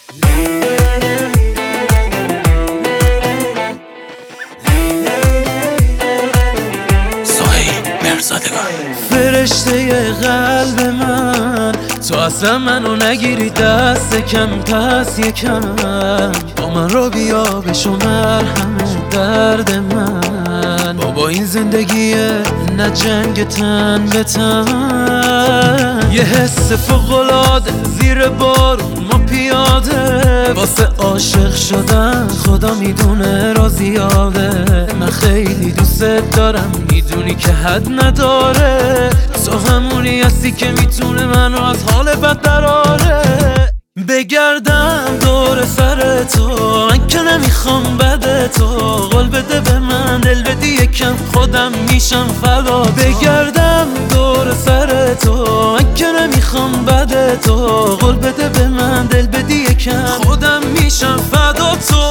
فرشته قلب من، تو اصلا منو نگیری دست کم، پس یکم با من رو بیا بشو مرهم درد من. بابا این زندگیه نه جنگ تن به تن، یه حس فوق‌العاده زیر بارون ما پیاده، واسه عاشق شدن خدا میدونه را زیاده. من خیلی دوست دارم میدونی که حد نداره، تو همونی هستی که میتونه منو از حال بد دراره. بگردم دور سر تو من که نمیخوام بده، تو قول بده به من دل بدی یکم خودم میشم فدا. بگردم دور سر تو من که نمیخوام بده، تو قول بده به من دل بدی یکم خودم میشم فدا تو.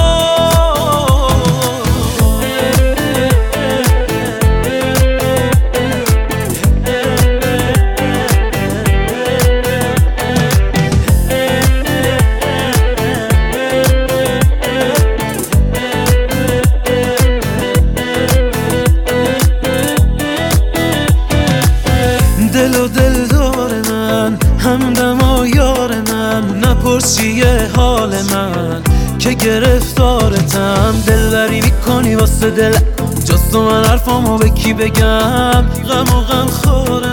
دل و دل دار من، همدم و یار من، نپرس چیه حال من که گرفتارتم. دلبری میکنی واسه دل، جز تو من حرفامو به کی بگم، غم و غم خور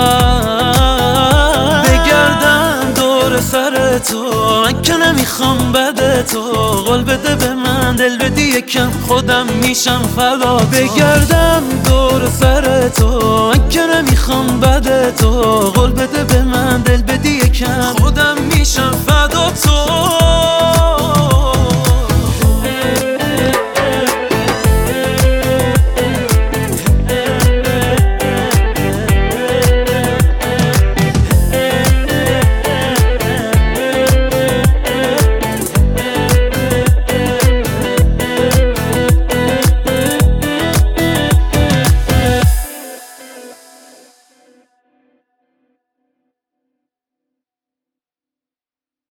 من. بگردم دور سر تو من که نمیخوام بده، تو قول بده به من دل بدی یکم خودم میشم فدا. بگردم دور سر تو من که نمیخوام بده، تو قول بده به من دل بدی یکم خودم میشم